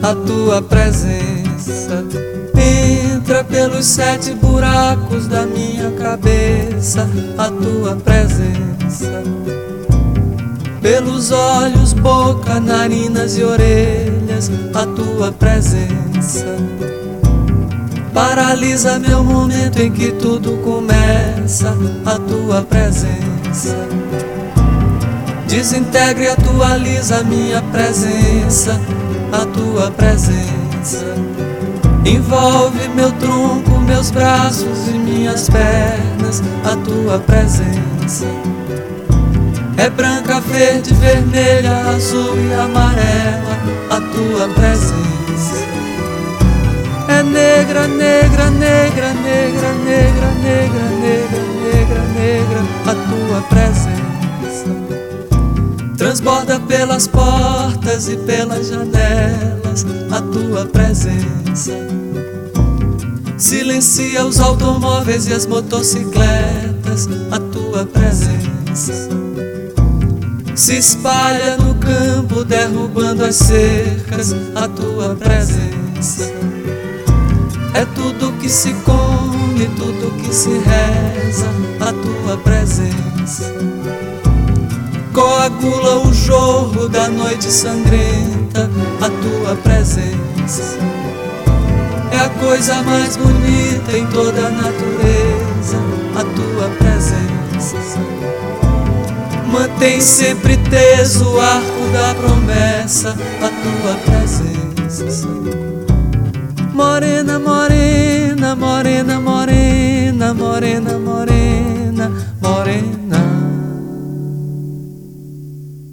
a tua presença. Entra pelos 7 buracos da minha cabeça, a tua presença. Pelos olhos, boca, narinas e orelhas, a tua presença. Paralisa meu momento em que tudo começa, a tua presença. Desintegra e atualiza a minha presença, a tua presença. Envolve meu tronco, meus braços e minhas pernas, a tua presença. É branca, verde, vermelha, azul e amarela, a tua presença. É negra, negra, negra, negra, negra, negra, negra, negra, negra, a tua presença. Transborda pelas portas e pelas janelas, a tua presença. Silencia os automóveis e as motocicletas, a tua presença. Se espalha no campo, derrubando as cercas, a tua presença. É tudo que se come, tudo que se reza, a tua presença. Coagula o jorro da noite sangrenta, a tua presença. É a coisa mais bonita em toda a natureza, a tua presença. Mantém sempre teso o arco da promessa, a tua presença. Morena, morena, morena, morena, morena, morena.